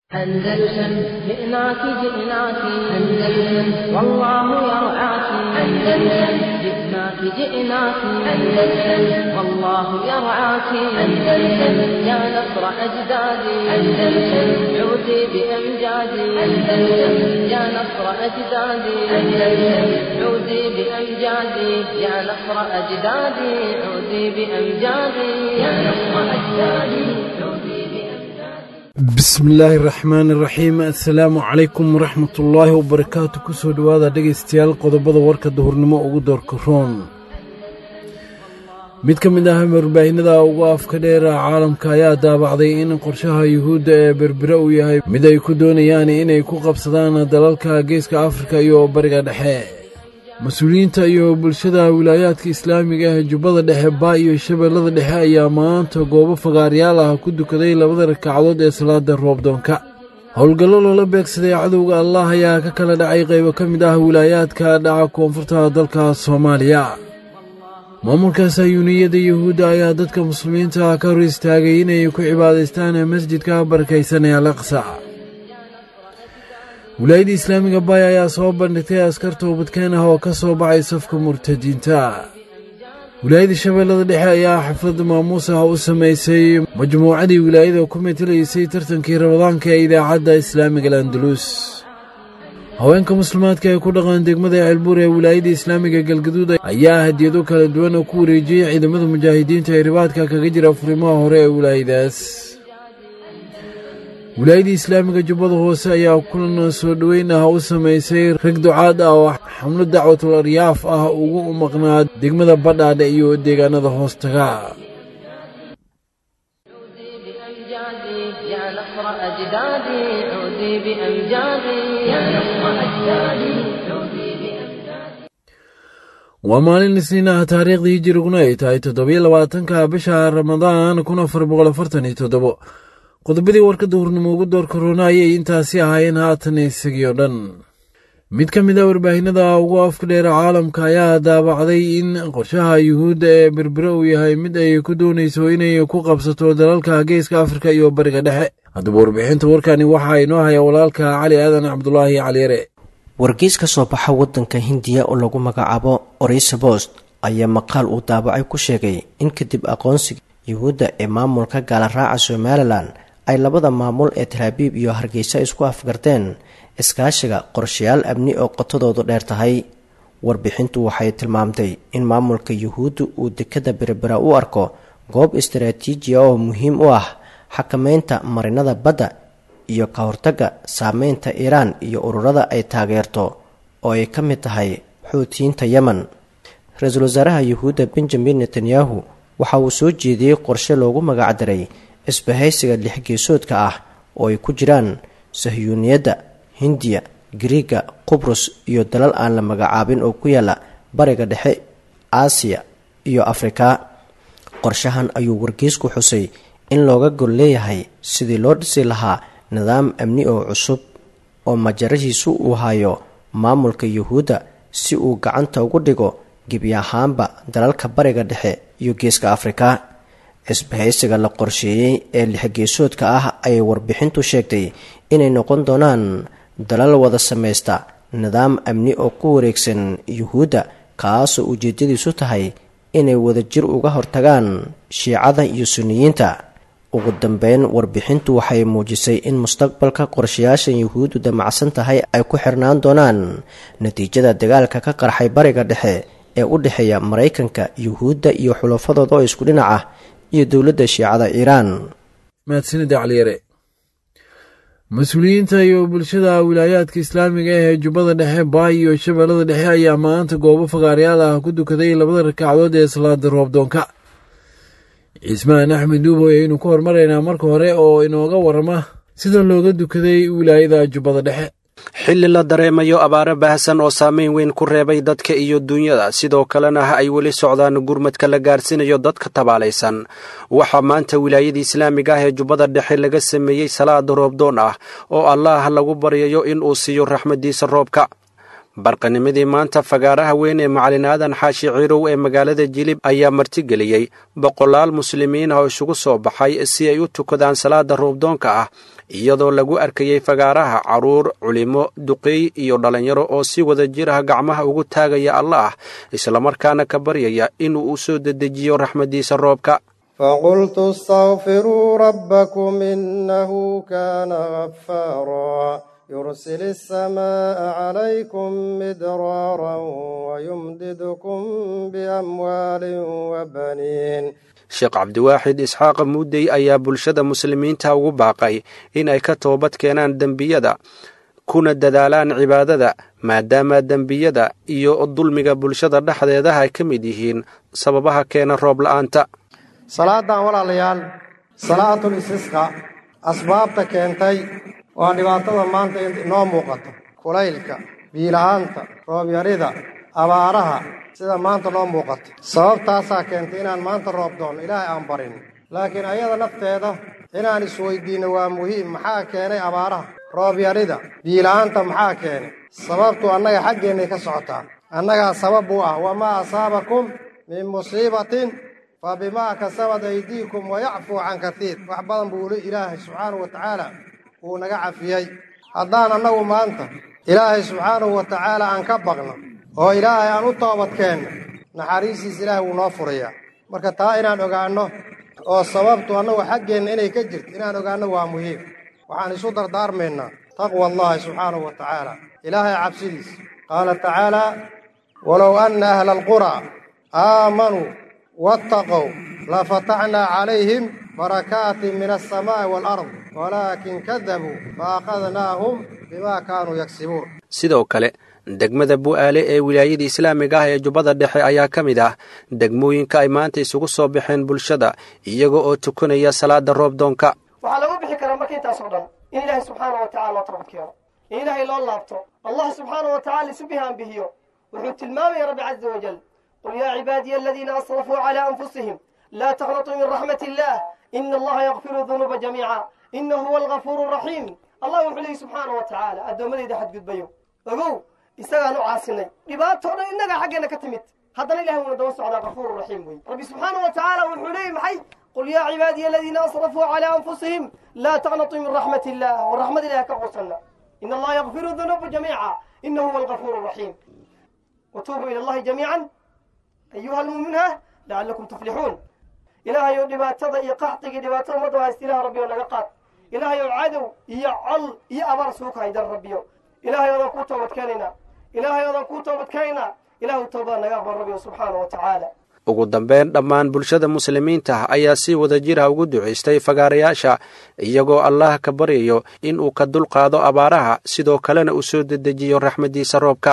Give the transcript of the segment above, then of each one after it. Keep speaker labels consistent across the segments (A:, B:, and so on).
A: أندلسن جئناك جئناك أندلسن والله يرعاك أندلسن جئناك جئناك أندلسن والله يرعاك أندلسن يا نصر أجدادي أندلسن عودي بأمجادي أندلسن يا نصر أجدادي أندلسن عودي بأمجادي يا نصر أجدادي عودي بأمجادي يا نصر أجدادي عودي
B: بسم الله الرحمن الرحيم السلام عليكم ورحمة الله وبركاته كسو دوادا دقيستيال قضبضا وركا دهورنمو ugu doorka roon mid ka mid ah warbaahinada ugu afka dheer caalamka ayaa daabacday in qorshaha yuhuudda ee berbera uu yahay mid ay ku doonayaan inay ku qabsadaan dalalka geeska Afrika iyo bariga dhexe mas'uuliyiinta iyo bulshada wilaayadka islaamiga ah jubbada dhexe baa iyo shabeellada dhexe ayaa maanta goobo fagaaryaal ah ku dukaday labada rakacadood ee salaada roobdoonka howlgallo loola beegsaday cadowga Allah ayaa ka kala dhacay qaybo ka mid ah wilaayadka dhaca koonfurta dalka Soomaaliya maamulka sayuuniyada yuhuudda ayaa dadka muslimiinta ka hor istaagay inay ku cibaadaystaan masjidka barakaysan ee Al-Aqsa wilaayada islaamiga baay ayaa soo bandhigtay askar toobadkeen ah oo ka soo baxay safka murtadiinta wilaayada shabeellada dhexe ayaa xaflad maamuus ah u sameysay majmuucadii wilaayada ku metelaysay tartankii Ramadaanka ee idaacadda islaamiga Andalus haweenka muslimaadka ee ku dhaqan degmada Ceelbuur ee wilaayada islaamiga Galgaduud ayaa hadiyado kala duwan ku wareejiyay ciidamada mujaahidiinta ee ribaadka kaga jira furimaha hore ee wilaayadaas wilaayada islaamiga jubbada hoose ayaa kulan soo dhaweyn ah u sameysay rag ducaad ah oo xamlo dacwatul aryaaf ah ugu maqnaa degmada Badhaadhe iyo deegaanada hoostaga
A: يا نصر أجدادي عودي بأمجادي يا نصر أجدادي عودي بأمجادي
B: ومالين نسينا تاريخ دي جيرغنا ay tahay 27 bisha Ramadaan 1447 qodobadii warka duhurnimo ugu door corona ayay intaasi ahaayeen haatan isagiyo dhan mid ka mid ah warbaahinada ugu afka dheer caalamka ayaa daabacday in qorshaha yuhuudda ee berbera uu yahay mid ay ku doonayso inay ku qabsato dalalka geeska Afrika iyo bariga dhexe hadaba warbixinta warkani waxa inoo haya walaalka Cali Aadan Cabdullaahi Caliyare
C: wargeys ka soo baxa wadanka Hindiya oo lagu magacaabo Orisa Post ayaa maqaal uu daabacay ku sheegay in kadib aqoonsiga yuhuudda ee maamulka gaala raaca Somaliland ay labada maamul ee Tel Aviv iyo Hargeysa isku afgarteen iskaashiga qorshayaal amni oo qotodoodu dheer tahay warbixintu waxay tilmaamtay in maamulka yuhuuddu uu dekada berbera u arko goob istiraatiiji ah oo muhiim u ah xakameynta marinada badda iyo ka hortagga saameynta Iran iyo ururada ay taageerto oo ay ka mid tahay Xuutiyiinta Yemen ra'iisul wasaaraha yuhuudda Benjamin Netanyahu waxa uu soo jeediyay qorshe loogu magac daray isbahaysiga lix geesoodka ah oo ay ku jiraan Sahyuuniyadda Hindiya, Greega, Qubrus iyo dalal aan la magacaabin oo ku yaala bariga dhexe, Aasiya iyo Afrika. Qorshahan ayuu wargeysku xusay in looga gol leeyahay sidii loo dhisi lahaa nidaam amni oo cusub oo majarahiisu uu hayo maamulka yuhuudda si uu gacanta ugu dhigo gebi ahaanba dalalka bariga dhexe iyo geeska Afrika. isbahaysiga la qorsheeyay ee lix geesoodka ah ay warbixintu sheegtay inay noqon doonaan dalal wada sameeysta nidaam amni oo ku wareegsan yuhuudda kaas oo ujeedadiisu tahay inay wada jir uga hortagaan shiicada iyo sunniyiinta ugu dambeyn warbixintu waxay muujisay in mustaqbalka qorshayaashan yuhuuddu damacsan tahay ay ku xirnaan doonaan natiijada dagaalka ka qarxay bariga dhexe ee u dhaxeeya Mareykanka yuhuudda iyo xulafadooda oo isku dhinac ah iyo dawladda shiicada Iran
B: maadsanida Caliyare mas'uuliyiinta iyo bulshada wilaayadka islaamiga ee jubbada dhexe baa iyo shabeellada dhexe ayaa maanta goobo fagaaryaal ah ku dukaday labada rakacadood ee salaada roobdoonka Ismaan Axmed Duubo inuu ku hormareynaa marka hore oo inooga warama sida looga dukaday wilaayada jubbada dhexe
D: xilli la dareemayo abaaro baahsan oo saameyn weyn ku reebay dadka iyo dunyada sidoo kalena ay weli socdaan gurmadka la gaarsiinayo dadka tabaalaysan waxa maanta wilaayada islaamiga ah ee jubbada dhexe laga sameeyay salaad roobdoon ah oo Allah lagu baryayo in uu siiyo raxmadiisa roobka barqanimadii maanta fagaaraha weyn ee macalin aadan xaashi ciirow ee magaalada Jilib ayaa martigeliyay boqolaal muslimiin oo isugu soo baxay si ay u tukadaan salaada roobdoonka ah iyadoo lagu arkayey fagaaraha carruur culimo duqeey iyo dhallinyaro oo si wada jir ah gacmaha ugu taagaya allaah islamarkaana ka baryaya inuu u soo dedejiyo raxmaddiisa roobka.
E: فقلت استغفروا ربكم إنه كان غفارا يرسل السماء عليكم مدرارا ويمددكم بأموال وبنين.
D: sheekh cabdiwaaxid isxaaq muudey ayaa bulshada muslimiinta ugu baaqay inay ka toobad keenaan dembiyada kuna dadaalaan cibaadada maadaama dembiyada iyo dulmiga bulshada dhexdeeda ay ka mid yihiin sababaha keena roob la'aanta.
E: salaadan walaalayaal salaatul istisqa asbaabta keentay waa dhibaatada maanta inoo muuqato, kulaylka, biila'aanta, roob yarida, abaaraha sida maanta noo muuqato. sababtaasaa keentay inaan maanta roob doonno, ilaahay aan barin. laakiin ayada nafteeda inaan isweydiinno waa muhiim. maxaa keenay abaaraha, roob yarida, biila'aanta maxaa keenay? sababtu annaga xaggeennay ka socotaa, annagaa sabab u ah. wamaa asaabakum min musiibatin fabimaa kasabat aydiikum wayacfuu can katiir. wax badan buu ilaahay subxaanahu wa tacaala wuu naga cafiyey. haddaan annagu maanta ilaahay subxaanahu wa tacaala aan ka baqno oo ilaahay aan u toobad keenno, naxariistiis ilaahay wuu noo furayaa. marka taa inaan ogaanno oo sababtu annagu xaggeenna inay ka jirto inaan ogaanno waa muhiim. waxaan isu dardaarmaynaa taqwa allahi subxaanahu wa tacaala, ilaahay cabsidiis. qaala tacaalaa walow anna ahla alquraa aamanuu wattaqow lafataxnaa calayhim barakaatin min alsamaa'i waalard walaakin kadabuu faaqadnaahum bimaa kaanuu yagsibuun.
D: sidoo kale degmada bu'aale ee wilaayada islaamiga ah ee jubbada dhexe ayaa ka mid ah degmooyinka ay maanta isugu soo baxeen bulshada iyaga oo tukanaya salaada roobdoonka.
F: waxaa lagu bixi karaa marka intaasoo dhan in ilaahay subxaana wa tacala loo toobadkeeno, in ilaahay loo laabto, allah subxaana wa tacala isu bihaan bihiyo. wuxuu tilmaamaya rabbi caza wajal qul yaa cibaadiya aladiina asrafuu calaa anfusihim laa taqnatuu min raxmat illah ina allaha yakfiru dunuuba jamiica inahu huwa algafuuru raxiim. allah wuxuu leeyahy subxaana wa tacaala addoommadayda xadgudbayo ogow isagaan u caasinay, dhibaatoo dhan innagaa xaggeenna ka timid, haddana ilahay wuuna daba socdaa gafuuru raxiim wey. rabbi subxaana wa tacaala wuxuu leeyahy maxay? qul yaa cibaadiya aladiina asrafuu calaa anfusihim laa taqnatuu min raxmat illah, war raxmad ilahi ka quusanna, ina allaha yakfiru dunuuba jamiica inahu huwa algafuuru raxiim. watuubuu ila allahi jamiican ayuha almu'minuuna lacalakum tuflixuun. ilaahay oo dhibaatada iyo qaxdigii dhibaatada ummadda haysta ilaah rabbiyo naga qaad. ilaahay oo cadow iyo col iyo abaar suuka haydan rabbiyo. ilaahay oodaan kuu toobadkeenaynaa, ilaahay oodaan kuu toobadkeenaynaa, ilaahu toobada naga aqbal rabbiyo subxaana wa tacaala.
D: ugu dambeyn dhammaan bulshada muslimiinta ayaa si wada jira ugu ducaystay fagaarayaasha iyagoo allah ka baryayo in uu ka dulqaado abaaraha sidoo kalena uu soo dedejiyo raxmaddiisa roobka.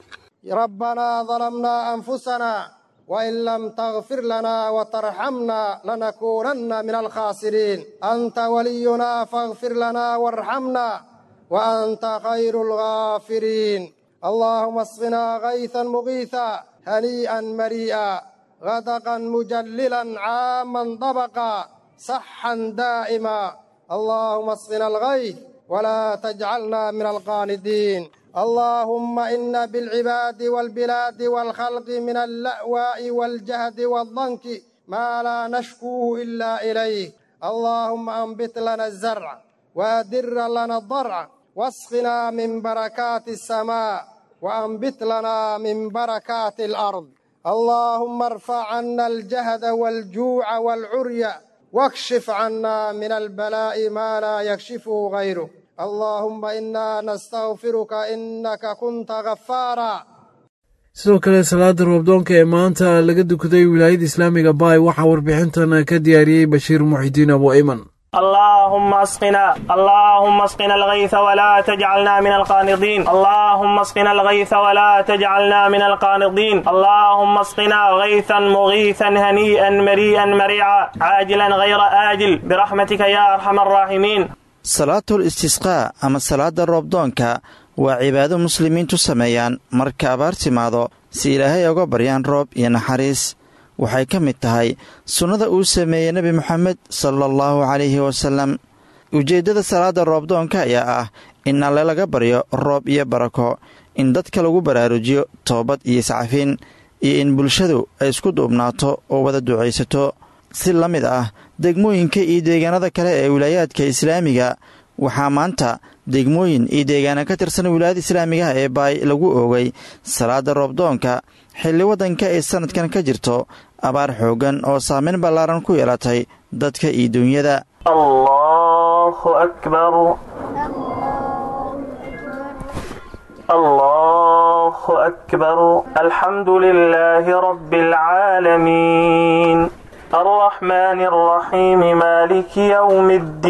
E: rabbanaa dalamnaa anfusanaa wain lam takfir lanaa watarxamnaa lanakuunanna min alkhaasiriin. anta waliyunaa faghfir lanaa warxamnaa wa anta khayru alghaafiriin. allaahuma asqinaa gaythan mugiitha hanii'an marii'a غدقا مجللا عاما طبقا صحا دائما. اللهم اسقنا الغيث ولا تجعلنا من القانطين. اللهم إن بالعباد والبلاد والخلق من اللأواء والجهد والضنك ما لا نشكوه إلا إليك. اللهم أنبت لنا الزرع وأدر لنا الضرع واسقنا من بركات السماء وأنبت لنا من بركات الأرض. اللهم ارفع عنا الجهد والجوع والعري واكشف عنا من البلاء ما لا يكشفه غيره. اللهم إنا نستغفرك إنك كنت غفارا.
B: sidoo kale salaada roobdoonka ee maanta laga dukaday wilaayada islaamiga baay waxaa warbixintan ka diyaariyey bashiir muxidiin abu ayman.
G: اللهم اسقنا الغيث ولا تجعلنا من القانطين. اللهم اسقنا الغيث ولا تجعلنا من القانطين. اللهم اسقنا غيثا مغيثا هنيئا مريئا مريعا عاجلا غير آجل برحمتك يا أرحم الراحمين.
H: salaatul istisqaa ama salaada roobdoonka waa cibaado muslimiintu sameeyaan marka abaar timaado si ilaahay uga baryaan roob iyo naxariis. waxay ka mid tahay sunnada uu sameeyey nebi moxamed sala allahu calayhi wasalam. ujeeddada salaada roobdoonka ayaa ah in alle laga baryo roob iyo barako, in dadka lagu baraarujiyo toobad iyo iscafin, iyo in bulshadu ay isku duubnaato oo wada ducaysato. si la mid ah degmooyinka iyo deegaanada kale ee wilaayaadka islaamiga waxaa maanta degmooyin iyo deegaana ka tirsan wilaayada islaamigaha ee baay lagu oogay salaada roobdoonka xilli waddanka ay sannadkan ka jirto abaar xooggan oo saameyn ballaaran ku yeelatay dadka iyo duunyada.
G: allahu akbar allahu akbar alxamdu lilaahi rabbi alcaalamiin الرحمن الرحيم مالك يوم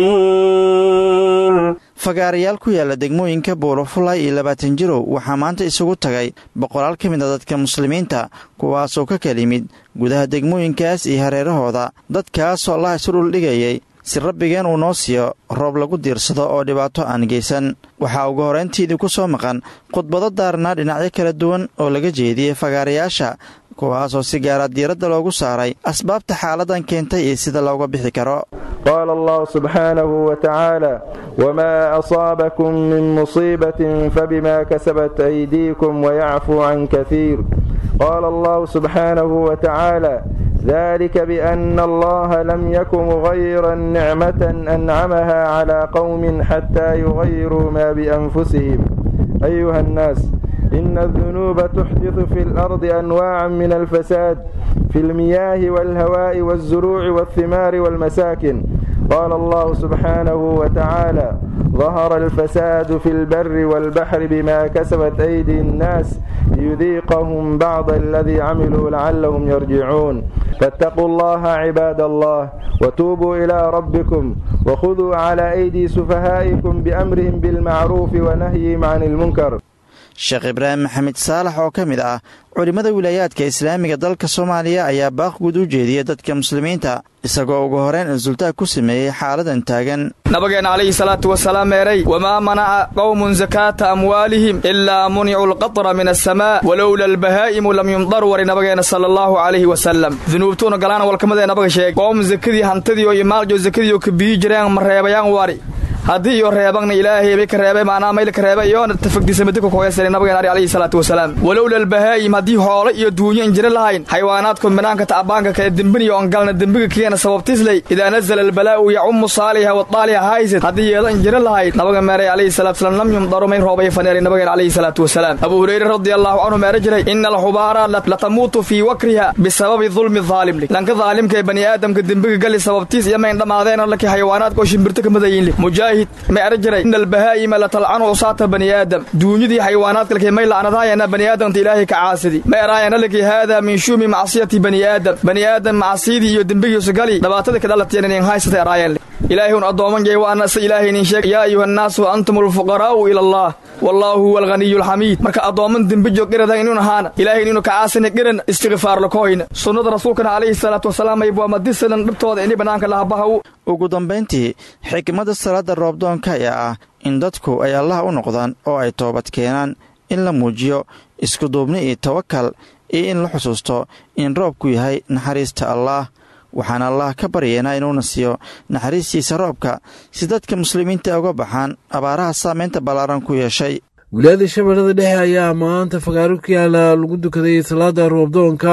G: الدين.
H: fagaarayaal ku yaala degmooyinka buulafulay iyo 20 jirow waxaa maanta isugu tagay boqolaal ka mid a dadka muslimiinta kuwaasoo ka kala yimid gudaha degmooyinkaas iyo hareerahooda dadkaasoo allah isu dhuldhigayay si rabbigeen uu noo siiyo roob lagu diirsado oo dhibaato aan geysan. waxaa ugu horrayntiidii ku soo maqan khudbado daarnaa dhinacyo kala duwan oo laga jeediyey fagaarayaasha kuwaasoo si gaara diiradda loogu saaray asbaabta xaaladan keentay iyo sida looga bixi karo.
I: qaala allahu subxaanahu wa tacaala wamaa asaabakum min musiibatin fabimaa kasabat aydiikum wayacfuu can kaiir. qaala allahu subxaanahu wa tacaala dalika biana allaha lam yakun mugayran nicmatan ancamaha calaa qowmin xataa yugayiruu maa bianfusihim. ayuha annaas إن الذنوب تحدث في الأرض أنواعا من الفساد في المياه والهواء والزروع والثمار والمساكن. قال الله سبحانه وتعالى ظهر الفساد في البر والبحر بما كسبت أيدي الناس ليذيقهم بعض الذي عملوا لعلهم يرجعون. فاتقوا الله عباد الله وتوبوا إلى ربكم وخذوا على أيدي سفهائكم بأمرهم بالمعروف ونهيهم عن المنكر.
H: sheekh ibraahim maxamed saalax oo ka mid ah culimmada wilaayaadka islaamiga dalka soomaaliya ayaa baaq guud u jeediyey dadka muslimiinta isagoo ugu horeyn insultaag ku sameeyey xaaladan taagan.
J: nabigeena calayhi salaatu wasalaam meeray wamaa manaca qowmun sakaata amwaalihim ilaa municu alqatra min asamaa walowla albahaa'imu lam yumdaru wari nabigeena sala allahu calayhi wasalam. dunuubtuuna galaana walkamadee nabaga sheegay qowm sakadii hantadii oo imaaljo sakadii oo ka biyi jireen ma reebayaan wari haddii iyo reebagna ilaahay bay ka reebay maanaa mayl ka reebay iyo tafagdisamadku kooyasay nabiga alayhi salaatu wasalaam. walowla albahaa'im haddii xoolo iyo duunyo injira lahayn xayawaanaadku banaanka taabaanka ka dambiniyo on galna dambiga keena sababtislay idaa nazala albalaa'u ya'ummu saaliha wa taaliha haysad haddii yeelan injira lahayn nabiga meeray alayhi salaatu wasalaam lam yumdaru may roobay faneeri nabiga alayhi salaatu wasalaam. abu hurayra radiyallahu anhu meeray jiray innal hubara la tamutu fi wakriha bisababi dhulmi dhaalim lanka dhaalimka bani aadamka dambiga gali sababtiis iyo mayn dhamaadeen laki xayawaanaadku shimbirta ka madayin ma arjiray in albahaa'ima la tal'anu usaata bani aadam duunyadii xayawaanaadka laki may la'nadaayana bani aadamta ilaahay ka caasidi ma araayana laki hada min shumi macsiyati bani aadam macsiyadii iyo dembigiisu gali dhibaatada ka dhalatayna in haysata araayan ilaahay un adooman jay wa anna ilaahay in sheeg yaa ayuha an-naas antumul fuqaraa'u ila allah wallahu huwal ghaniyyul hamiid. marka adooman dembijo qirada inuu ahaana ilaahay inuu ka caasina qiran istighfaar la kooyna sunnada rasuulkana alayhi salaatu wasalaam ay buu madisalan dhibtooda in banaanka la habaha.
H: ugu dambayntii xikmadda salaada roobdoonka ayaa ah in dadku ay allah u noqdaan oo ay toobad keenaan in la muujiyo isku duubni iyo tawakal iyo in la xusuusto in roobku yahay naxariista allah. waxaan allah ka baryeena inuuna siiyo naxariistiisa roobka si dadka muslimiinta uga baxaan abaaraha saamaynta ballaaran ku yeeshay.
B: wilaayada shabeellada dhexe ayaa maanta fagaaro ku yaala lagu dukaday salaada roobdoonka.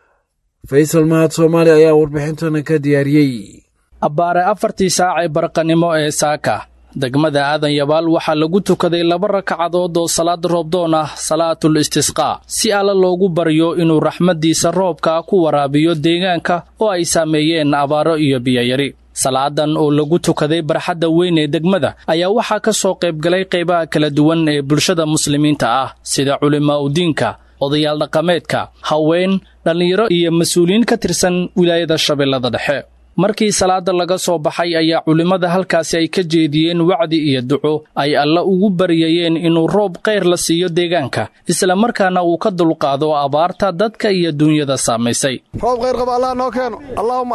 B: faysal mahad soomaali ayaa warbixintana ka diyaariyey.
K: abbaare 4 saac ee barqanimo ee saaka degmada aadan yabaal waxaa lagu tukaday 2 rakacadood oo salaad roobdoon ah salaatul istisqaa si alla loogu baryo inuu raxmadiisa roobka ku waraabiyo deegaanka oo ay saameeyeen abaaro iyo biyayari. salaadan oo lagu tukaday barxadda weyn ee degmada ayaa waxaa ka soo qaybgalay qaybaha kala duwan ee bulshada muslimiinta ah sida culimaa u diinka odayaal dhaqameedka haween dhallinyaro iyo mas-uuliyiin ka tirsan wilaayada shabeellada dhexe. markii salaada laga soo baxay ayaa culimmada halkaasi ay ka jeediyeen wacdi iyo duco ay alla ugu baryayeen inuu roob khayr la siiyo deegaanka isla markaana uu ka dulqaado abaarta dadka iyo duunyada saamaysay.
L: roob khayr qaba allah noo keeno allahumma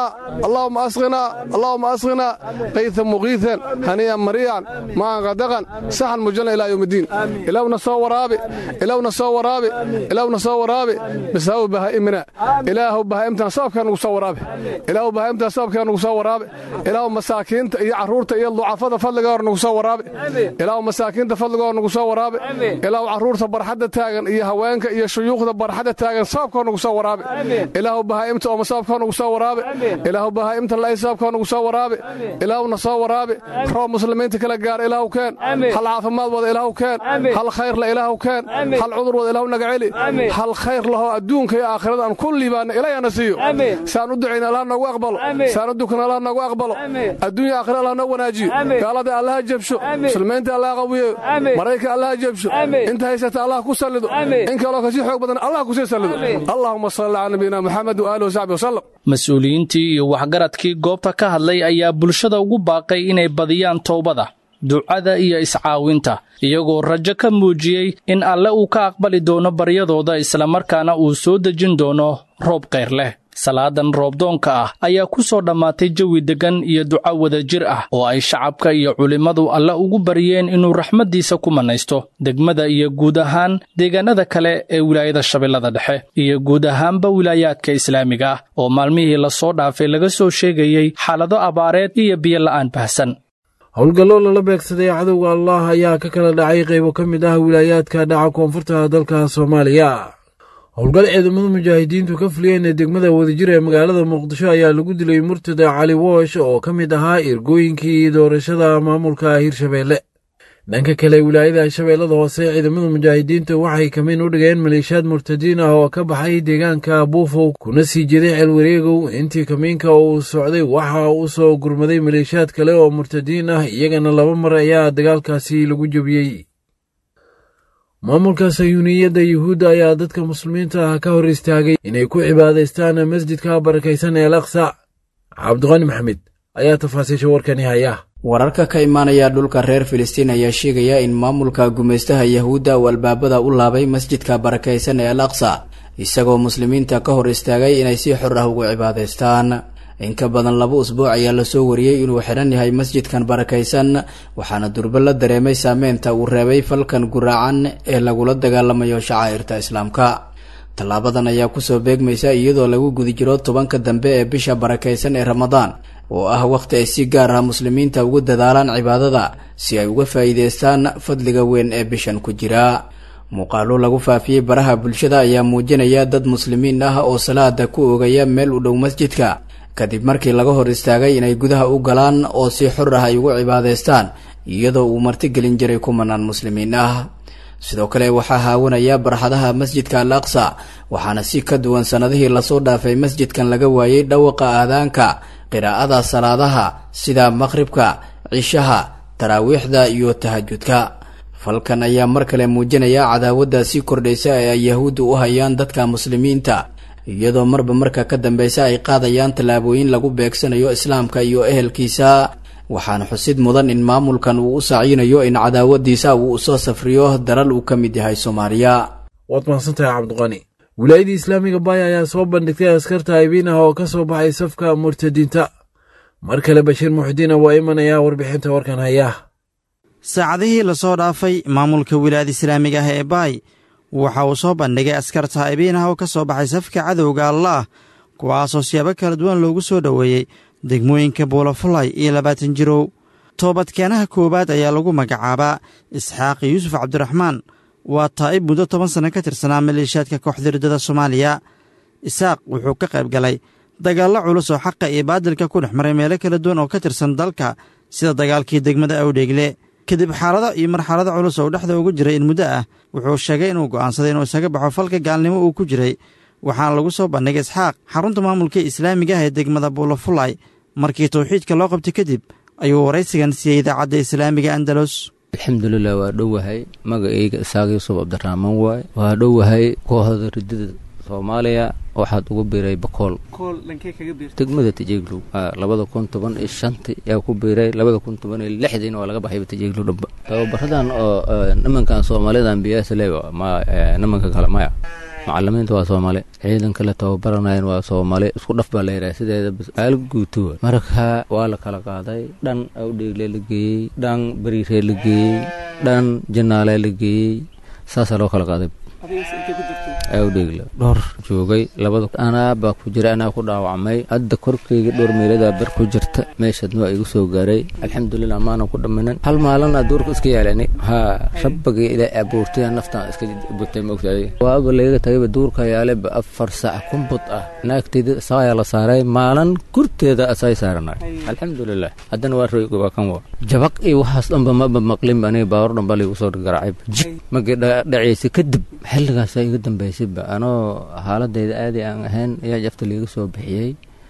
L: asqina qaythan muqiithan haniyan mariyan maan qadaqan saxan mujalla ilaa yawmiddin. ilawna soo waraabi bisababi bahaa'imina ilaahu bahaa'imtan sababkan ugu soo waraabi ilaahu bahaa'imta sababkeeda nagu soo waraabi ilaahu masaakiinta iyo carruurta iyo ducafada fadligooda nagu soo waraabi ilaahu masaakiinta fadligooda nagu soo waraabi ilaahu carruurta barxadda taagan iyo haweenka iyo shuyuukhda barxadda taagan sababkooda nagu soo waraabi ilaahu bahaa'imta oo sababkooda nagu soo waraabi ilaahu bahaa'imta la'ay sababkooda nagu soo waraabi ilaahu na soo waraabi roob muslimiinta kala gaar ilaahu keen hal caafimaad wada ilaahu keen hal khayr la ilaahu keen hal cudur wada ilaahu naga celi hal khayr laho adduunka iyo aakhirada aan kulli baana ilaahana siiyo saan u ducayna allah nagu aqbalo saan u dukana allah nagu aqbalo adduunya aakhira allah nagu wanaajiyo gaalada allah jabsho muslimiinta allah qawiyo marayka allah jabsho inta haysata allah ku salido in kale oo kasii xoog badan allah ku sii salido allahumma salli ala nabiyina muhammad wa alihi wa sahbihi wasallam
K: mas-uuliyiintii iyo waxgaradkii goobta ka hadlay ayaa bulshada ugu baaqay inay badiyaan towbada ducada iyo iscaawinta iyagoo rajo ka muujiyey in alle uu ka aqbali doono baryadooda islamarkaana uu soo dejin doono roob khayr leh salaadan roobdoonka ah ayaa ku soo dhammaatay jawi deggan iyo duco wada jir ah oo ay shacabka iyo culimmadu alle ugu baryeen inuu raxmaddiisa ku mannaysto degmada iyo guud ahaan deegaanada kale ee wilaayada shabeellada dhexe iyo guud ahaanba wilaayaadka islaamiga ah oo maalmihii la soo dhaafay laga soo sheegayey xaalado abaareed iyo biyo la'aan bahsan
B: howlgallo lala beegsaday cadowga allah ayaa ka kala dhacay qaybo ka mid ah wilaayaadka dhaca koonfurta dalka soomaaliya howlgal ciidamada mujaahidiintu ka fuliyeen degmada wadajir ee magaalada muqdisho ayaa lagu dilay murtada cali woosh oo ka mid ahaa ergooyinkii doorashada maamulka hirshabeelle dhanka kale wilaayada shabeellada hoose ciidamada mujaahidiinta waxay kamiin u dhigeen maleeshiyaad murtadiin ah oo ka baxay deegaanka buufow kuna sii jeeday ceelwareegow intii kamiinka uu socday waxa uu soo gurmaday maleeshiyaad kale oo murtadiin ah iyagana 2 mar ayaa dagaalkaasi lagu jabiyey maamulka sayuuniyadda yuhuudda ayaa dadka muslimiinta ah ka hor istaagay inay ku cibaadaystaan masjidka barakaysan ee al-aqsa cabdiqani maxamed ayaa tafaasiisha warkani haya
M: wararka ka imaanaya dhulka reer filistiin ayaa sheegaya in maamulka gumaystaha yahuudda uu albaabada u laabay masjidka barakaysan ee al-aqsa isagoo muslimiinta ka hor istaagay inay si xor ah ugu cibaadaystaan in ka badan 2 usbuuc ayaa lasoo wariyey inuu xiran yahay masjidkan barakaysan waxaana durba la dareemay saameynta uu reebay falkan guraacan ee lagula dagaalamayo shacaa'irta islaamka tallaabadan ayaa kusoo beegmaysa iyadoo lagu gudi jiro 10ka dambe ee bisha barakaysan ee ramadaan oo ah waqti ay si gaar ah muslimiinta ugu dadaalaan cibaadada si ay uga faa'iideystaan fadliga weyn ee bishan ku jira muuqaalo lagu faafiyey baraha bulshada ayaa muujinaya dad muslimiin ah oo salaada ku oogaya meel u dhow masjidka kadib markii laga hor istaagay inay gudaha u galaan oo si xor ah ay ugu cibaadaystaan iyadoo uu martigelin jiray kumanaan muslimiin ah sidoo kale waxaa haawanaya barxadaha masjidka al-aqsa waxaana si ka duwan sanadihii lasoo dhaafay masjidkan laga waayey dhawaqa aadaanka qiraa'ada salaadaha sida maqribka cishaha taraawiixda iyo tahajudka falkan ayaa mar kale muujinaya cadaawadda sii kordhaysa ee ay yahuuddu u hayaan dadka muslimiinta iyadoo marba marka ka dambeysa ay qaadayaan tallaabooyin lagu beegsanayo islaamka iyo ehelkiisa waxaana xusid mudan in maamulkan uu u saacinayo in cadaawadiisa uu soo safriyo dalal uu ka mid yahay Soomaaliya
B: waad mahadsantahay cabdiqani wilaayada islaamiga baay ayaa soo bandhigtay askarta aybiin ah oo ka soo baxay safka murtadiinta mar kale bashiir muxdiin waa imanaya warbixinta warkan haya
H: saacadihii la soo dhaafay maamulka wilaayada islaamiga ah ee baay waxa uu soo bandhigay askarta aybiin ah oo ka soo baxay safka cadowga allah kuwaasoo siyaabo kala duwan loogu soo dhoweeyey degmooyinka buulafulay iyo 20 jirow toobadkeenaha koowaad ayaa lagu magacaabaa isxaaq yuusuf cabdiraxmaan waa taa'ib muddo 10 sano ka tirsanaa maleeshiyaadka kooxda riddada Soomaaliya isaaq wuxuu ka qayb galay dagaallo culus oo xaqa iyo baadilka ku dhex maray meelo kala duwan oo ka tirsan dalka sida dagaalkii degmada Awdheegle kadib xaalado iyo marxalado culus oo dhexda ugu jiray in muddo ah wuxuu sheegay inuu go'aansaday inuu isaga baxo falka gaalnimo uu ku jiray waxaana lagu soo bandhigay isxaaq xarunta maamulka islaamiga ah ee degmada buulafulay markii tawxiidka loo qabtay kadib ayuu waraysigan siiyey idaacadda islaamiga Andalus
N: alxamdulilah waa dhowahay magacayga isaaq yuusuf cabdiraxmaan waay waa dhowahay kooxda riddada Soomaaliya waxaad ugu biiray bakool
O: lankee kaga biirtay
N: degmada Tijeeglu 2015 yaa ku biiray 2016 oo laga baxay Tijeeglu dhab tababaradan oo nimankan Soomaalidan biyaasay ma nimanka kale ma macallimiintu waa Soomaali ciidan kale tababaranayeen waa Soomaali isku dhaf baa la yiraahdaa sideeda aal guuto marka waa la kala qaaday dhan Awdheegle la geeyay dhan Bariire la geeyay dhan Janaale la geeyay saas loo kala qaaday awdheegla dhowr joogay labada anaa baa ku jira anaa ku dhaawacmay hadda korkayga dhowr meeladaa bar ku jirta meeshaadna waa igu soo gaaray alxamdulilah maanan ku dhammanan hal maalin aa duurka iska yaalani haa rabbagii ilaa abuurtay naftaan iska butay maogtahay waaba layga tagayba duurka yaaleba 4 saac kumbud ah naagtayda isagaa la saaray maalin kurteeda asay saaranay alxamdulilah haddana waa royga waa kan waa jabaq iyo waxaas dhanba maba maqlin aniga baawar dhanba laygu soo garacay jib markii dhacaysay kadib xilligaas iga dambaysayba anoo xaaladayda aadi aan ahayn ayaa jafta layga soo bixiyey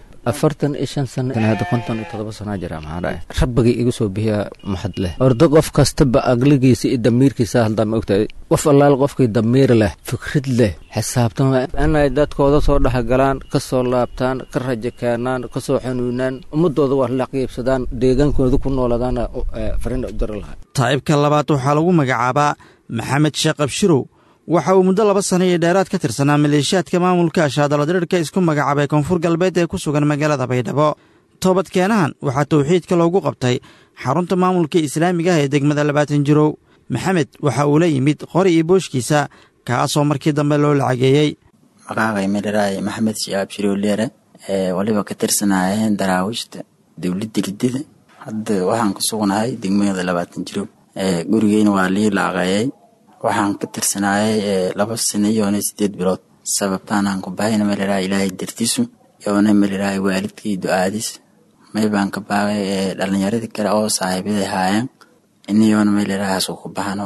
N: 45 sano hadda 57 sano jira maxaa dhacay rabbigii igu soo bixiya maxad leh ordo qof kastaba aqligiisa iyo damiirkiisa hadda ma ogtahay qof allaal qofkii damiir leh fikrad leh xisaabtan inay dadkooda soo dhaxgalaan ka soo laabtaan ka rajo keenaan ka soo xanuunaan ummadooda wax la qiibsadaan deegaankooda ku noolaadaan fariin u dir lahaa
H: taa'ibka labaad waxaa lagu magacaabaa maxamed sheekh abshirow waxa uu muddo 2 sano iyo dheeraad ka tirsanaa maleeshiyaadka maamulka ashaadaladirirka isku magacaabay koonfur galbeed ee ku sugan magaalada baydhabo toobadkeenahan waxaa tawxiidka loogu qabtay xarunta maamulka islaamiga ah ee degmada 20 jirow maxamed waxa uu la yimid qori iyo booshkiisa kaasoo markii dambe loo lacageeyey
O: magacay medaraay maxamed sheekh abshirow leere waliba ka tirsanayeen daraawiishta dawladda ridida hadda waxaan ku sugnahay degmada 20 jirow gurigeena waa lii laaqayay waxaan ka tirsanayay 2 sano iyo 8 bilood sababtaan aan ku baahayna medaraay ilaahay dartiisu iyo medaraay waalidkii ducaadis may baan ka baaqay dhalinyarada kale oo saaxiibada haayeen inay medaraay soo ku baxano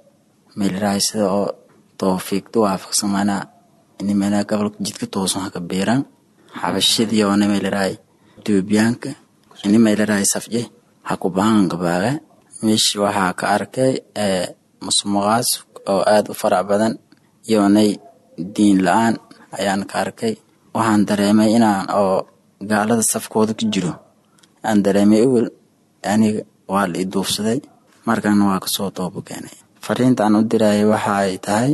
O: medaraay sida oo tawfiiqdu waafaqsamana inay meena gobolka jidka toosan ka beeran xabashidii oo medaraay duubiyaanka inay medaraay safje ha ku baan ka baaqay meeshi waxa ka arkay musmuqaas oo aad u farac badan iyo diin la'aan ayaan ka arkay waxaan dareemay inaan oo gaalada safkooda ku jiro aan dareemay aniga waa la iduufsaday markaan waa ka soo toobo keenay fariinta aan u diray waxa ay tahay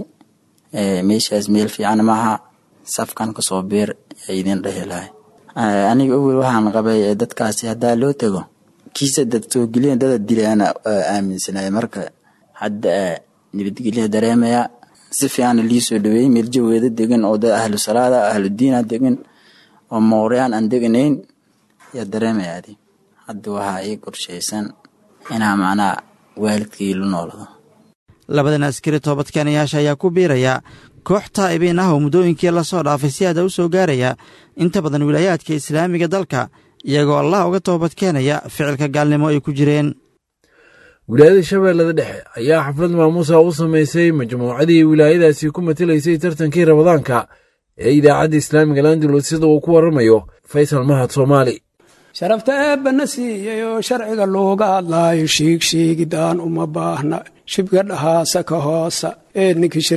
O: meeshaas meel fiican maaha safkan ka soo beer idin dhahelay aniga waxaan qabay dadkaasi hadaa loo tago kiisa dad soo gelin dad dilayna aaminsanay marka hadda nabadgelyo dareemaya si fiican liisoo dhaweey meel jaweeda degan oo dad ahlu salaada ahlu diina degan oo mooriyaan aan deganayn ya dareemaya hadda waxa ay qorsheysan inaa macna waalidkii la noolado
H: labadan askari toobadkeenayaasha ayaa ku biiraya koox taa'ibiin ah oo muddooyinkii la soo dhaafay si aad u soo gaaraya inta badan wilaayaadka islaamiga dalka iyagoo Allah uga toobadkeenaya ficilka gaalnimo ay ku jireen
B: wilaayada shabeellada dhexe ayaa xaflad maamuusa u samaysay majmuucadii wilaayadaasi ku matelaysay tartankii ramadaanka ee idaacadda islaamiga landulus sida uu ku warramayo faysal mahad soomaali
P: sharafta eebbanna siiyey oo sharciga looga hadlaayo shiigshiigidaan uma baahna shibga dhahaasa ka hoosa ee ninkii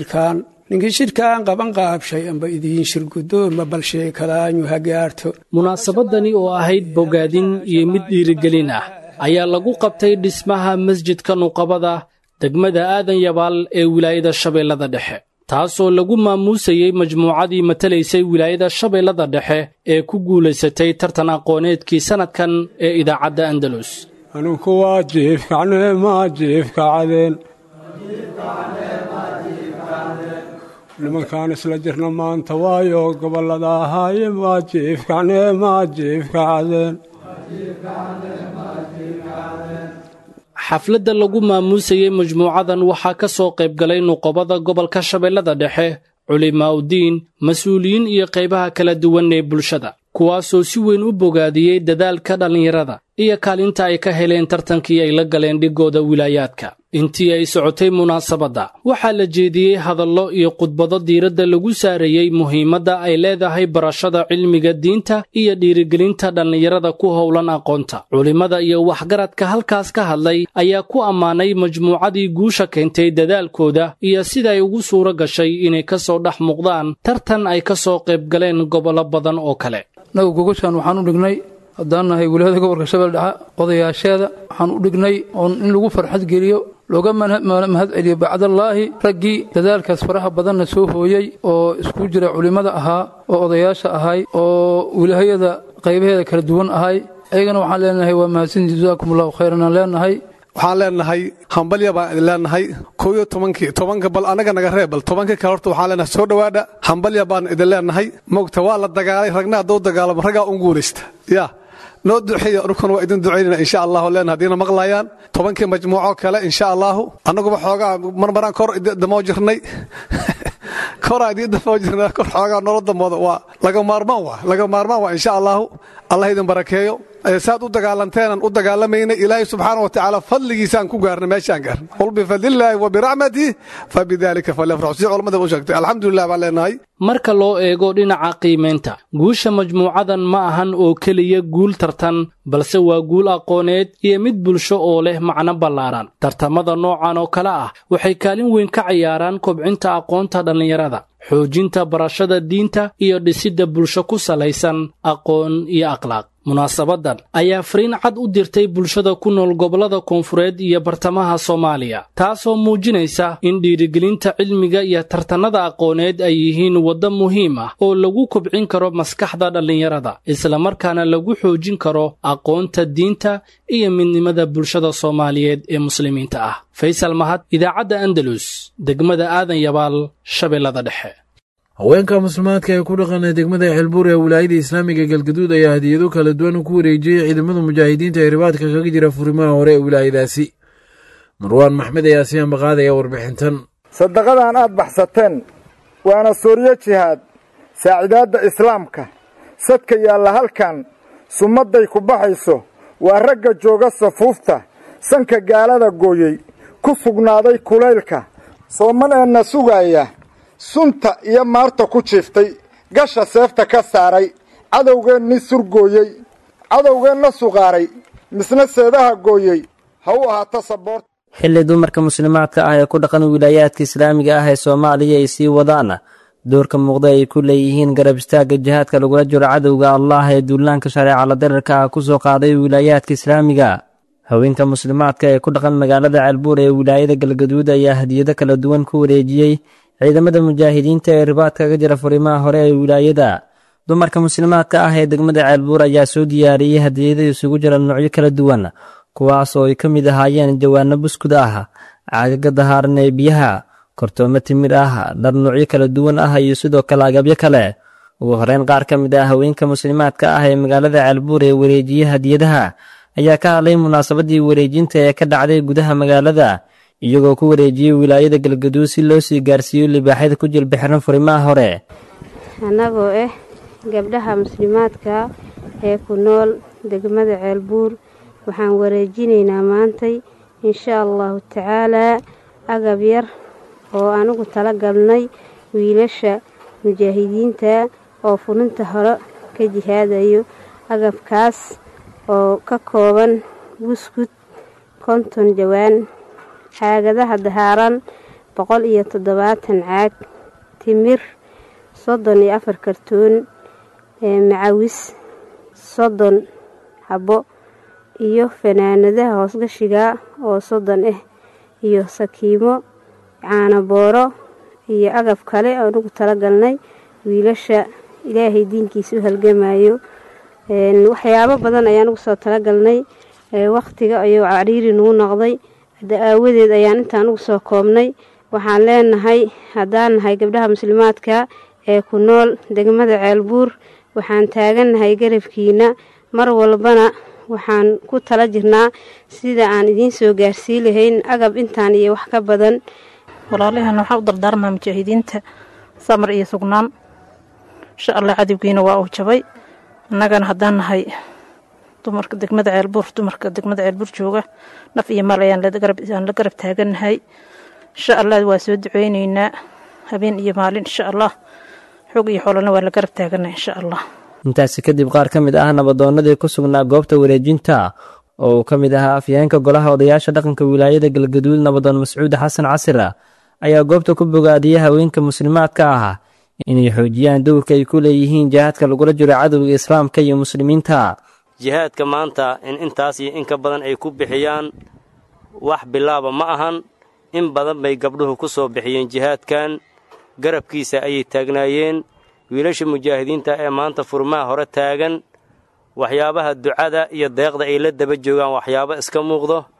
P: shirkaan qaban qaabshay amba idiin shirgudooma bal sheekadaanyu ha gaarto
K: munaasabadani oo ahayd bogaadin iyo mid dhiirigelin ah ayaa lagu qabtay dhismaha masjidka nuqabada degmada aadan yabaal ee wilaayada shabeellada dhexe taasoo lagu maamuusayey majmuucadii matalaysay wilaayada shabeellada dhexe ee ku guulaysatay tartan aqooneedkii sannadkan ee idaacadda andalus
P: anugu waa jiifkacnee maa jiifkacadeen nimankaan isla jirna maanta waayo gobollada ahaaye maa jiifkacnee maa jiifkacadeen
K: xafladda lagu maamuusayey majmuucadan waxaa ka soo qayb galay nuqobada gobolka shabeellada dhexe culimaa'udiin mas-uuliyiin iyo qaybaha kala duwan ee bulshada kuwaasoo si weyn u bogaadiyey dadaalka dhallinyarada iyo kaalinta ay ka heleen tartankii ay la galeen dhigooda wilaayaadka intii ay socotay munaasabadda waxaa la jeediyey hadallo iyo khudbado diiradda lagu saarayey muhiimadda ay leedahay barashada cilmiga diinta iyo dhiirigelinta dhallinyarada ku howlan aqoonta culimmada iyo waxgaradka halkaas ka hadlay ayaa ku ammaanay majmuucadii guusha keentay dadaalkooda iyo sida ay ugu suuro gashay inay ka soo dhex muuqdaan tartan ay ka soo qayb galeen gobollo badan oo kale
Q: naga gogoshaan waxaan u dhignay haddaan nahay wilaayada gobolka shabeelle dhexe odayaasheeda waxaan u dhignay oon in lagu farxad geliyo looga mahad celiyo bacdallaahi raggii dadaalkaas faraha badanna soo hooyey oo isku jira culimmada ahaa oo odayaasha ahay oo wilaayada qaybaheeda kala duwan ahay ayagana waxaan leenahay waa mahadsan jazaakumullahu khayran aan leenahay
L: waxaan leenahay hambalya baan idin leenahay 11 bal anaga naga reeb bal 10 kale horta waxaan leenahay soo dhawaada hambalya baan idin leenahay moogta waa la dagaalay ragna hadduu dagaalamo ragaa un guulaysta yaa noo duceeyo rukun waa idin duceynaa insha Allah leen hadina maqlayaan 10 majmuuco kale insha Allah anagu waxoogaa marmaraan kor damo jirnay koraadii damo jirnaa kor xoogaa noloda mooda waa laga maarmaan waa insha Allah Allah idin barakeeyo saad u dagaalanteen u dagaalamayna ilaahay subhanahu wa ta'ala fadligiisaan ku gaarnay meeshaan gaar qul bi fadlillahi wa bi rahmatihi fa bidalika falyafrahu si culimada u sheegtay alxamdulillah baa leenahay
K: marka loo eego dhinaca qiimeynta guusha majmuucadan ma ahan oo kaliya guul tartan balse waa guul aqooneed iyo mid bulsho oo leh macno ballaaran tartamada noocan oo kale ah waxay kaalin weyn ka ciyaaraan kobcinta aqoonta dhalinyarada xoojinta barashada diinta iyo dhisidda bulsho ku salaysan aqoon iyo akhlaaq munaasabadan ayaa fariin cad u dirtay bulshada ku nool gobolada koonfureed iyo bartamaha Soomaaliya taasoo muujinaysa in dhiirigelinta cilmiga iyo tartanada aqooneed ay yihiin waddo muhiim ah oo lagu kobcin karo maskaxda dhalinyarada isla markaana lagu xoojin karo aqoonta diinta iyo midnimada bulshada Soomaaliyeed ee muslimiinta ah Faysal Mahad idaacadda Andalus degmada Aadan Yabaal Shabeellada Dhexe
B: haweenka muslimaadka ee ku dhaqan degmada Xilbuur ee wilaayada Islaamiga Galgaduud ayaa hadiyado kala duwan ku wareejiyay ciidamada mujaahidiinta ee ribaadka kaga jira furimaha hore ee wilaayadaasi Marwaan Maxmed ayaa siyan baqaadaya warbixintan
R: sadaqadan aad baxsateen waana suuriyo jihaad saacidaadda islaamka sadka yaalla halkan sumaday ku baxayso waa ragga jooga safuufta sanka gaalada gooyey ku sugnaaday kulaylka soomaneenna sugaya sunta iyo maarta ku jiiftay gasha seefta ka saaray cadowgeenni surgooyey cadowgeenna suqaaray misna seedaha gooyey ha u ahaato saboort
S: xilli dumarka muslimaadka ah ee ku dhaqan wilaayaadka islaamiga ah ee Soomaaliya ay sii wadaan doorka muuqda ay ku leeyihiin garab istaagga jihaadka lagula jiro cadowga Allah ee duulaanka shareecada dararka ah ku soo qaaday wilaayaadka islaamiga haweenka muslimaadka ee ku dhaqan magaalada Xilbuur ee wilaayada Galgaduud ayaa hadiyado kala duwan ku wareejiyay ciidamada mujaahidiinta ee ribaadka kaga jira furimaha hore ee wilaayada dumarka muslimaadka ah ee degmada Xilbuur ayaa soo diyaariyay hadiyado isugu jira noocyo kala duwan kuwaas oo ay ka mid ahaayeen jawaano buskud ah caagaga dahaaran ee biyaha kortoomo timir ah dhar noocyo kala duwan ah iyo sidoo kale agabyo kale ugu horeyn qaar ka mid ah haweenka muslimaadka ah ee magaalada Xilbuur ee wareejiyay hadiyadaha ayaa ka hadlay munaasabadii wareejinta ee ka dhacday gudaha magaalada iyagoo ku wareejiyay wilaayada Galgaduud si loo sii gaarsiiyo libaaxyada ku jilbixiran furimaha hore
T: anagoo gabdhaha muslimaadka ee ku nool degmada Xilbuur waxaan wareejinaynaa maantay insha Allah taala agab yar oo anigu tala galnay wiilasha mujaahidiinta oo fulinta hore ka jihaadayo agabkaas oo ka kooban buskud 50 jawaan caagadaha dahaaran 170 caag timir 34 kartoon macawis 30 habo iyo fanaanadaha hoosgashiga oo 30 iyo sakiimo caana booro iyo agab kale oo ugu tala galnay wiilasha Ilaahay diinkiisa u halgamayo waxyaabo badan ayaan ugu soo tala galnay waqtiga ayuu cariiri nagu noqday daawadeed ayaan intaan ugu soo koobnay waxaan leenahay hadaan nahay gabdhaha muslimaadka ee ku nool degmada Xilbuur waxaan taaganahay garabkiina mar walbana waxaan ku tala jirnaa sida aan idin soo gaarsiin lahayn agab intaan iyo wax ka badan
U: walaalahan waxa u dardaarmaa mujaahidiinta samar iyo sugnaan insha Allah cadawgiina waa uu jabay annagana hadaan nahay dumarka degmada Xilbuur jooga naf iyo maal ayaan la garab taaganahay insha Allah waa soo duceynaynaa habeen iyo maalin insha Allah xoog iyo xoolana waa la garab taaganahay insha Allah
S: intaasi kadib qaar ka mid ah nabadoonnadii ku sugnaa goobta wareejinta oo ka mid ahaa afyeenka golaha odayaasha dhaqanka wilaayada Galgaduud nabadoon Mascuud Xasan Casir ayaa goobta ku bogaadiyay haweenka muslimaadka ah inay xoojiyaan doorka ay ku leeyihiin jihaadka lagula jiro cadowga islaamka iyo muslimiinta
V: jihaadka maanta intaas iyo in ka badan ay ku bixiyaan wax bilaaba ma ahan in badan bay gabdhuhu ku soo bixiyeen jihaadkan garabkiisa ayay taagnaayeen wiilasha mujaahidiinta ee maanta furmaha hore taagan waxyaabaha ducada iyo deeqda ay la daba joogaan waxyaabo iska muuqdo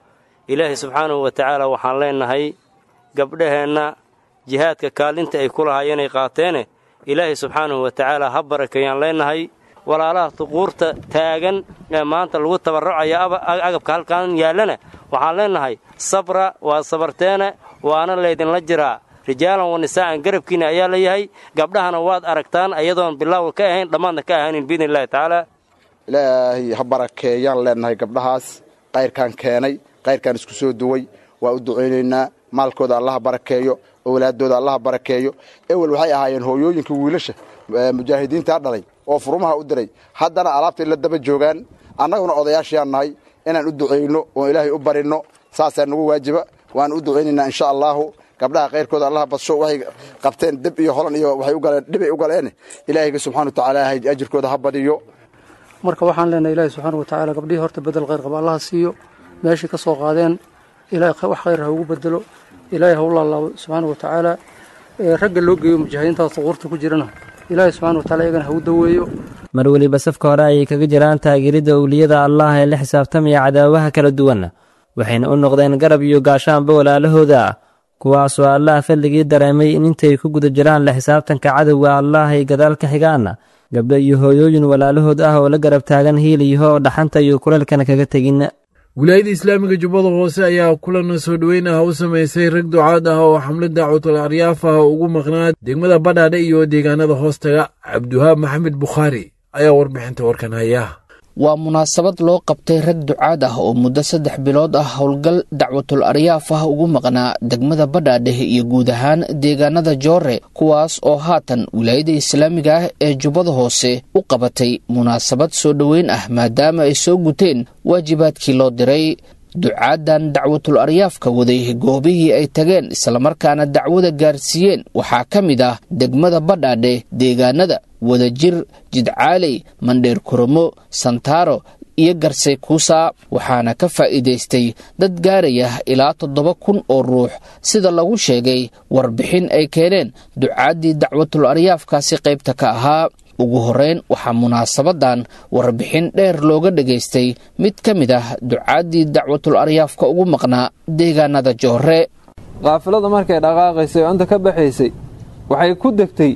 V: ilaahay subxaanahu wa tacaala waxaan leennahay gabdhaheenna jihaadka kaalinta ay ku lahaayeen ay qaateene ilaahay subxaanahu wa tacaala ha barakeeyaan leennahay walaalaha tuquurta taagan ee maanta lagu tabarrucaya agabka halkan yaallana waxaan leennahay sabra waa sabarteene waana laydinla jiraa rijaalan wa nisaa'an garabkiina ayaa layahay gabdhahana waad aragtaan ayadoon bilaawal ka ahayn dhammaadna ka ahaanin biidni illaahi tacaala
A: ilaahay ha barakeeyaan leennahay gabdhahaas qayrkaan keenay qayrkaan isku soo duway waa u ducaynaynaa maalkooda allaha barakeeyo owlaaddooda allaha barakeeyo ewel waxay ahaayeen hooyooyinka wiilasha mujaahidiintaa dhalay oo furumaha u diray haddana alaabtay la daba joogaan annaguna odayaashayaan nahay inaan u ducayno oon ilaahay u barinno saasaa nagu waajiba waan u ducaynaynaa insha allaahu gabdhaha kayrkooda allaha badsho waxay qabteen dib iyo holan iyo waxay u galeen dhibay u galeen ilaahayga subxaana wa tacaala ajirkooda ha badiyo
Q: marka waxaan leenahay ilaahay subxaana wa tacaala gabdhihii horta bedel khayr qaba allaha siiyo meeshii ka soo qaadeen ilaahay wax khayr ha ugu bedelo ilaahay ha u laalaabo subxaana wa tacaala ragga loo geeyo mujaahidiintaas quurta ku jirana ilaahay subxaana wa tacaala iyagana ha u daweeyo
S: mar weliba safka hore ayay kaga jiraan taageeridda owliyada allah ee la xisaabtamaya cadaawaha kala duwan waxayna u noqdeen garab iyo gaashaanba walaalahooda kuwaasoo allaah fadligii dareemay in intay ku guda jiraan la xisaabtanka cadowga allah ay gadaal ka xigaana gabdho iyo hooyooyin walaalahood ah oo la garab taagan hiiliyaho oo dhaxanta iyo kuleelkana kaga tegin
B: wilaayada islaamiga jubbada hoose ayaa kulan soo dhoweyn ah u samaysay rag ducaad ah oo xamlad dacwatul aryaaf ah ugu maqnaa degmada badhaadhe iyo deegaanada hoostaga cabdiwahaab maxamed bukhaari ayaa warbixinta warkan haya
C: waa munaasabad loo qabtay rag ducaad ah oo muddo 3 bilood ah howlgal dacwatul aryaaf ah ugu maqnaa degmada badhaadhe iyo guud ahaan deegaanada joore kuwaas oo haatan wilaayada islaamiga ah ee jubbada hoose u qabatay munaasabad soo dhoweyn ah maadaama ay soo guteen waajibaadkii loo diray ducaadan dacwatul aryaafka waday goobihii ay tageen islamarkaana dacwada gaarsiiyeen waxaa ka mid ah degmada badhaadhe deegaanada wadajir jidcaaley mandheer kuromo santaaro iyo garsay kuusa waxaana ka faa'iidaystay dad gaaraya ilaa 7,000 oo ruux sida lagu sheegay warbixin ay keeneen ducaaddii dacwatul aryaafkaasi qaybta ka ahaa ugu horeyn waxaa munaasabadan warbixin dheer looga dhagaystay mid ka mid ah ducaaddii dacwatul aryaafka ugu maqnaa deegaanada joore
W: qaafilada markay dhaqaaqaysay oo inta ka baxaysay waxay ku degtay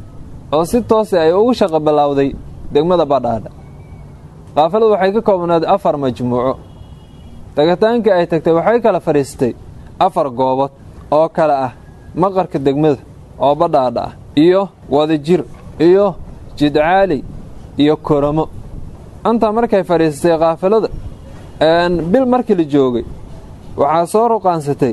W: oo si toose ay ugu shaqo bilowday degmada badhaadha qaafiladu waxay ka koobnayd 4 majmuuco tagataankii ay tagtay waxay kala fadhiistay 4 goobood oo kale ah maqarka degmada oo badhaadha ah iyo wadajir iyo jidcaali iyo koramo intaa markay fadhiistay qaafilada bil markii la joogay waxaa soo ruqaansatay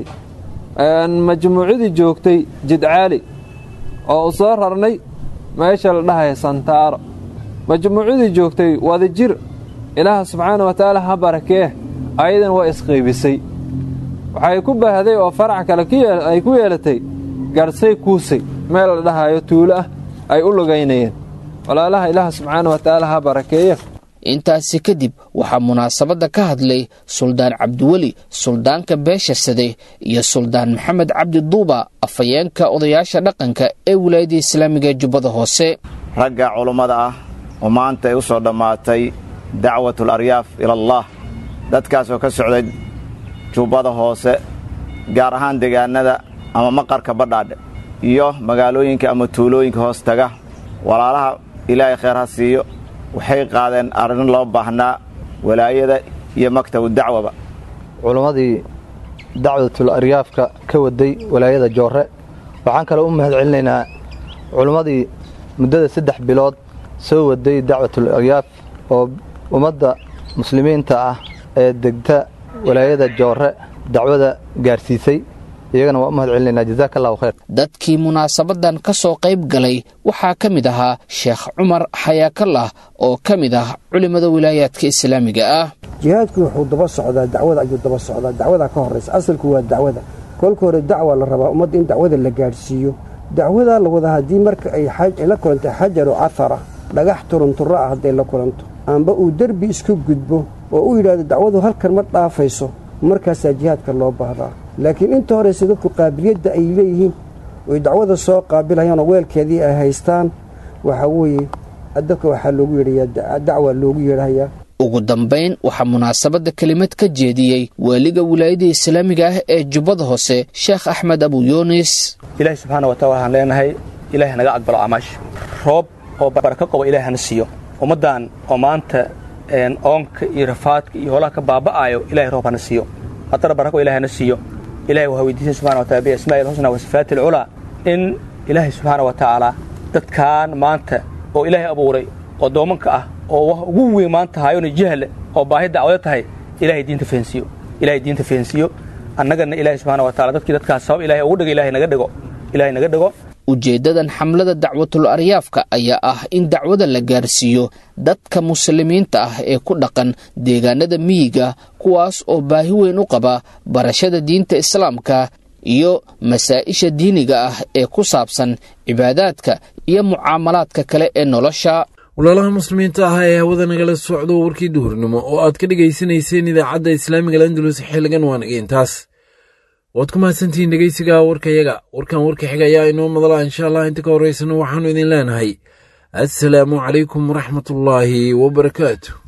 W: majmuucadii joogtay jidcaali oo u soo rarnay meesha la dhahaya santaaro majmuucadii joogtay wadajir ilaaha subxaana wa tacaala ha barakee ayadan waa isqaybisay waxay ku baahday oo farac kale ay ku yeelatay garsay kuusay meel la dhahayo tuulo ah ay u lugaynayeen walaalaha ilaaha subxaana wa tacaala ha barakeeya
C: intaasi kadib waxaa munaasabadda ka hadlay suldaan cabdiweli suldaanka beesha sade iyo suldaan maxamed cabdi duuba afhayeenka odayaasha dhaqanka ee wilaayada islaamiga ee jubbada hoose
X: ragga culummada ah oo maanta ay u soo dhammaatay dacwatul aryaaf ilallaah dadkaasoo ka socday jubbada hoose gaar ahaan deegaanada ama maqarka badhaadhe iyo magaalooyinka ama tuulooyinka hoos taga walaalaha ilaahay khayr ha siiyo waxay qaadeen arrin loo baahnaa walaayada iyo maktabu dacwaba
Y: culummadii dacwatul aryaafka ka waday walaayada joore waxaan kale u mahad celinaynaa culummadii muddada 3 bilood soo waday dacwatul aryaaf oo ummadda muslimiinta ah ee degta walaayada joore dacwada gaarsiisay iyagana waa u mahad celinaynaa jazaakallaahu khayr
C: dadkii munaasabadan ka soo qayb galay waxaa ka mid ahaa sheekh cumar xayaakallah oo ka mid ah culimmada wilaayaadka islaamiga ah
Z: jihaadku wuxuu daba socdaa dacwada ayuu daba socdaa dacwada ka horraysa asalku waa dacwada kolka hore dacwa la rabaa ummadda in dacwada la gaadhsiiyo dacwadaa la wada haddii marka ay la kulantay xajaru cafara dhagax turunturro ah hadday la kulanto amba uu derbi isku gudbo oo u yidhaahdo dacwadu halkan ma dhaafayso markaasaa jihaadka loo baahdaa laakiin inta horeyse dadku qaabiliyadda ay leeyihiin oy dacwada soo qaabilayaanoo weelkeedii ay haystaan waxaa weeye dadka waxaa loogu yeedhayaa dacwa loogu yeedhayaa
C: ugu dambayn waxaa munaasabadda kelimad ka jeediyey waaliga wilaayada islaamiga ah ee jubbada hoose sheekh axmed abu yuunis.
D: ilaahay subxaana wa taala waxaan leenahay ilaahay naga aqbalo acmaasha roob oo barako qabo ilaahay hana siiyo ummaddan oo maanta oonka iyo rafaadka iyo holaha ka baaba'aayo ilaahay roob hana siiyo haddana barako ilaahay hana siiyo ilaahay waxaa weydiisay subxana wa taala biasmaa'i alxusna wa sifaati alculaa in ilaahay subxaana wa tacaala dadkan maanta oo ilaahay abuuray oo doomanka ah oo wax ugu weyn maanta hayoona jahle oo baahi dacwado tahay ilaahay diinta feensiyo annagana ilaahay subxaana wa taala dadkii dadkaas sabab ilaahay ugu dhiga ilaahay naga dhigo.
C: ujeeddadan xamlada dacwatul aryaafka ayaa ah in dacwada la gaarsiiyo dadka muslimiinta ah ee ku dhaqan deegaanada miyiga kuwaas oo baahi weyn u qaba barashada diinta islaamka iyo masaa'isha diiniga ah ee ku saabsan cibaadaadka iyo mucaamalaadka kale ee nolosha.
B: walaalaha muslimiinta ah ee hawada nagala socdo warkii duhurnimo oo aad ka dhegaysanayseen idaacadda islaamiga landulus xiligan waa naga intaas. waad ku mahadsantihiin dhegaysiga warkayaga warkan warka xiga ayaa inoo madala insha allah. inta ka horeysana waxaanu idin leenahay assalaamu calaykum waraxmatullaahi wabarakaatu.